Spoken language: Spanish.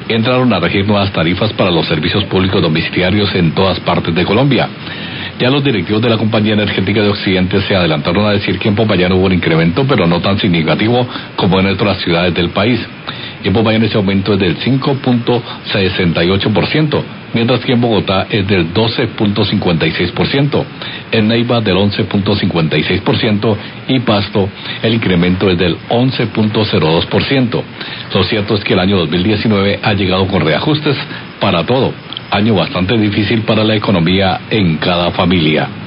entraron a regir nuevas tarifas para los servicios públicos domiciliarios en todas partes de Colombia. Ya los directivos de la Compañía Energética de Occidente se adelantaron a decir que en Popayán hubo un incremento, pero no tan significativo como en otras ciudades del país. En Popayán ese aumento es del 5.68%, mientras que en Bogotá es del 12.56%, en Neiva del 11.56% y Pasto el incremento es del 11.02%. Lo cierto es que el año 2019 ha llegado con reajustes para todo, año bastante difícil para la economía en cada familia.